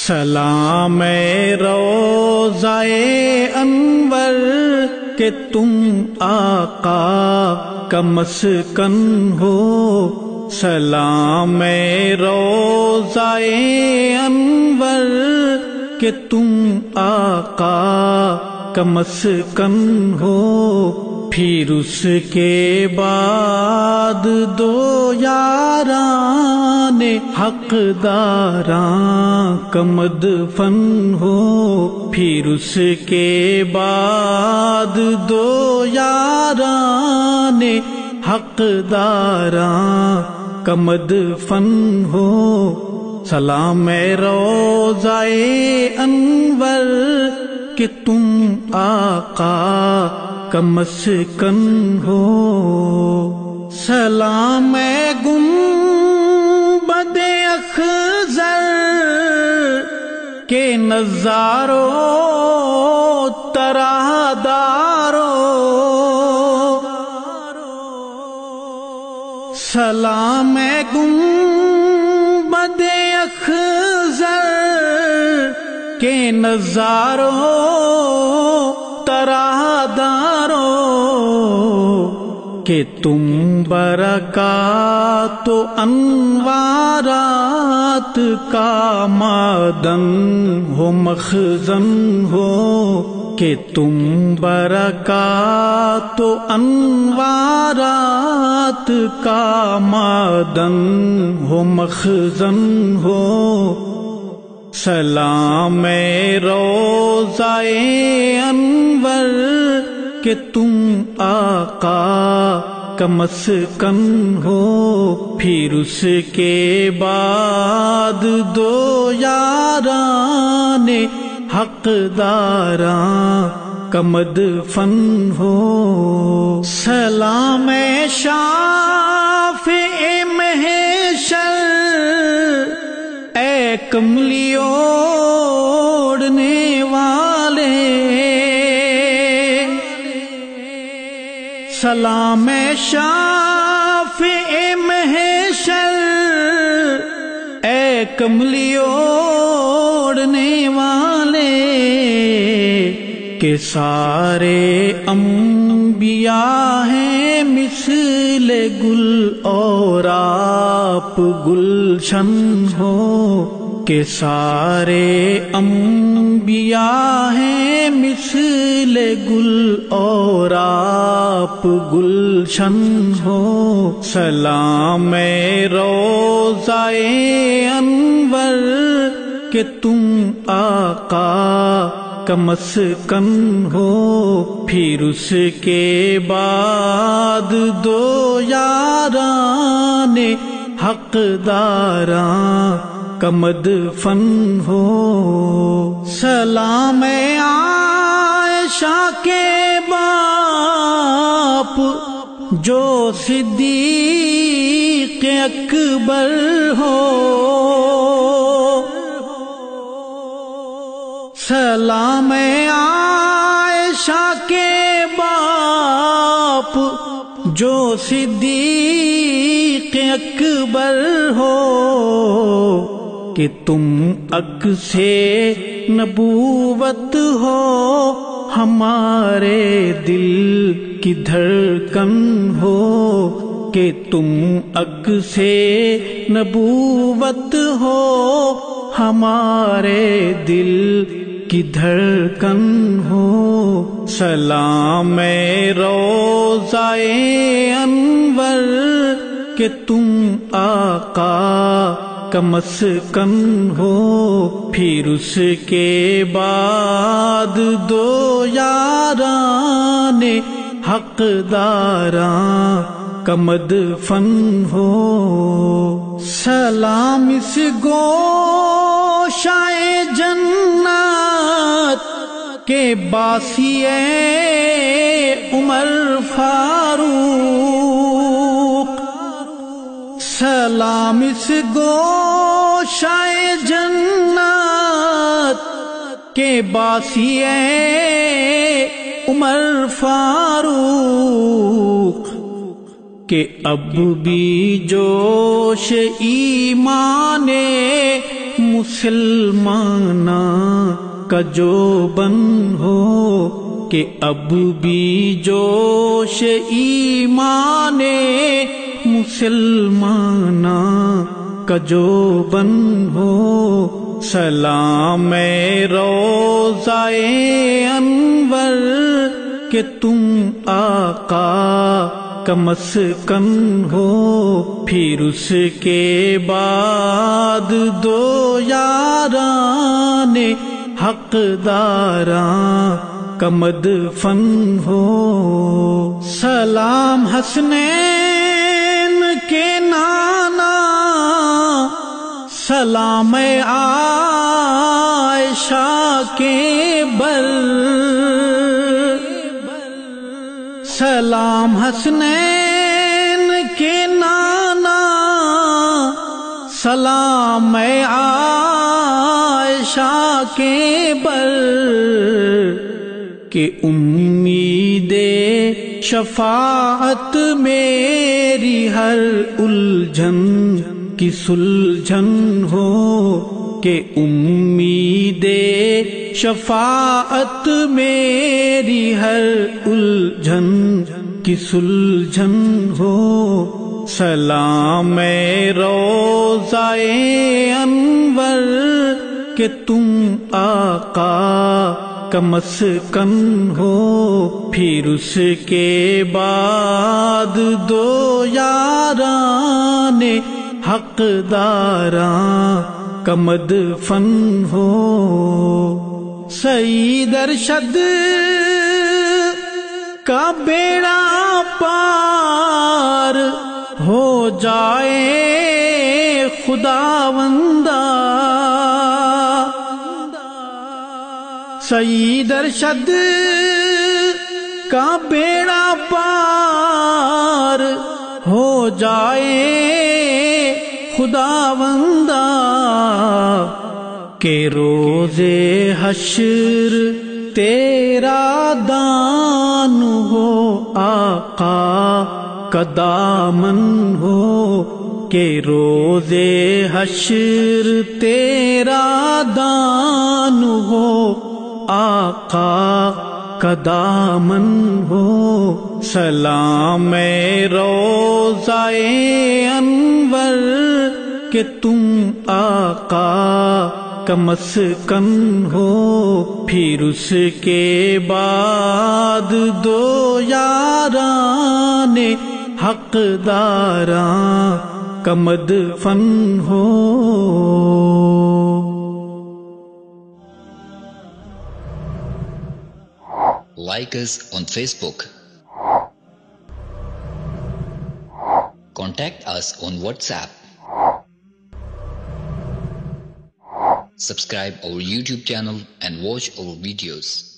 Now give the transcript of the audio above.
سلام روضہ انور کہ تم آقا کا مسکن ہو، سلام روضہ انور کہ تم آقا کا مسکن ہو، پھر اس کے بعد دو یاران حقداراں کا مدفن ہو، پھر اس کے بعد دو یاران حقداراں کا مدفن ہو، سلام روضہ انور کہ تم آقا کا مسکن ہو، سلام گنبد اخضر کے نظاروں طرح داروں، سلام گنبد اخضر کے نظاروں طرح داروں کہ تم برکات و انوارات کا معدن ہو، مخزن ہو، کہ تم برکات و انوارات کا معدن ہو، مخزن ہو، سلام روضہ انور کہ تم آقا کا مسکن ہو، پھر اس کے بعد دو یاران حقداراں کا مدفن ہو، سلام شافع محشر اے کملی اوڑھنے والے، سلام شافع محشر اے کملی اوڑھنے والے، کہ سارے انبیاء ہیں مثل گل اور آپ گلشن ہو، کہ سارے انبیاء ہیں مثل گل اور آپ گلشن ہو، سلام روضہ انور کہ تم آقا کا مسکن ہو، پھر اس کے بعد دو یاران حقداراں کا مدفن ہو، سلام عائشہ کے باپ جو صدیق اکبر ہو، سلام عائشہ کے باپ جو صدیق اکبر ہو، کہ تم عکس نبوت ہو، ہمارے دل کی دھڑکن ہو، کہ تم عکس نبوت ہو، ہمارے دل کی دھڑکن ہو، سلام روضہ انور کہ تم آقا کا مسکن ہو، پھر اس کے بعد دو یاران حقداراں کا مدفن ہو، سلام اس گوشائے جنت کے باسی عمر فاروق، سلام اس گوشائے جنت کے باسی عمر فاروق، کہ اب بھی جوش ایمان مسلماناں کا جو بن ہو کہ اب بھی جوش ایمان مسلماناں کا جو بن ہو سلام روضہ انور کہ تم آقا کا مسکن ہو پھر اس کے بعد دو یاران حقداراں کا مدفن ہو سلام حسنین کے نانا سلام عائشہ کے بر سلام حسنین کے نانا سلام عائشہ کے بر کہ امید شفاعت میری ہر الجھن کی سلجھن ہو کہ امید شفاعت میری ہر الجھن کی سلجھن ہو سلام روضہ انور کہ تم آقا کا مسکن ہو پھر اس کے بعد دو یاران حقداراں کا مدفن ہو سعید ارشد کا بیڑا پار ہو جائے خداوندہ سعید ارشد کا بیڑا پار ہو جائے خداوندہ کہ روز حشر تیرا دان ہو آقا کا دامن ہو کہ روز حشر تیرا دان ہو آقا کا دامن ہو سلام روضہ انور کہ تم آقا کا مسکن ہو پھر اس کے بعد دو یاران حقداراں کا مدفن ہو Like us on Facebook. Contact us on WhatsApp. Subscribe our YouTube channel and watch our videos.